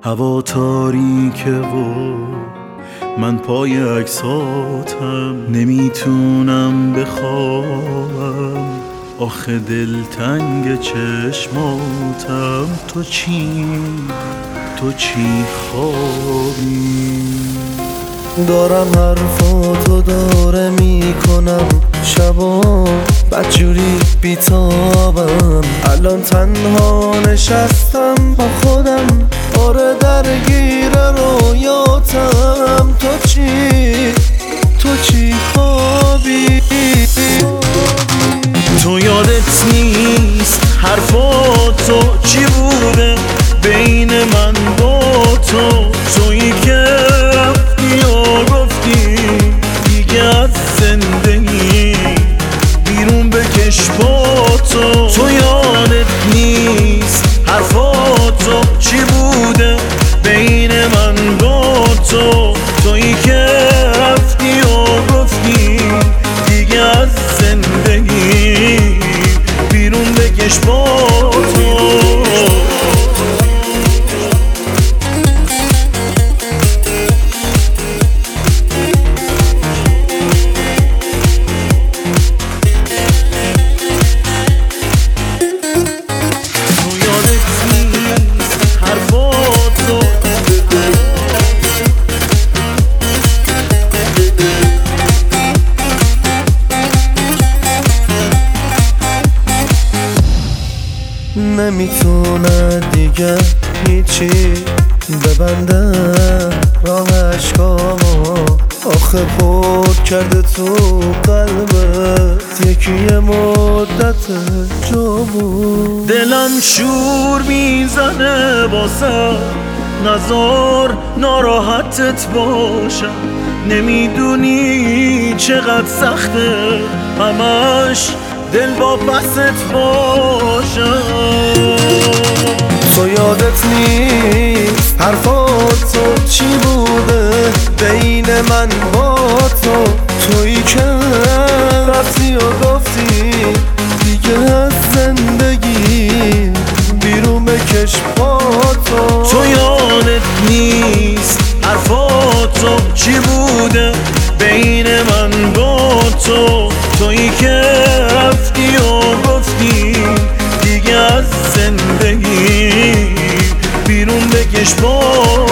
هوا تاریکه و من پای عکساتم، نمیتونم بخوابم آخه دلتنگ چشماتم. تو چی خوابی؟ دارم حرفاتو داره میکنم شبا بدجوری بیتابم. الان تنها نشستم با خودم، آره درگیر رویاتم. تو چی خوابی؟ تو یادت نیست حرفاتو چی بوده بین من با تو؟ تویی که رفتی و گفتی دیگه از زندگی بیرون بکش با تو. تو یادت نیست حرفاتو چی بوده بین من با تو؟ تویی که رفتی و گفتی دیگه از زندگی بیرون بکش با تو. نمیتونه دیگه هیچی ببنده راه عشقامو، آخه پر کرده تو قلبت یکی مدت جا بود. دلم شور میزنه باسه نزار ناراحتت باشم، نمیدونی چقدر سخته همش دل با بست باشم. تو یادت نیست حرفاتو چی بوده بین من با تو؟ تویی که رفتی و گفتی دیگه از زندگی بیرون بکش با تو. تو یادت نیست حرفاتو چی بوده بین من با تو؟ تویی که رفتی و گفتی دیگه از زندگی بیرون بکش با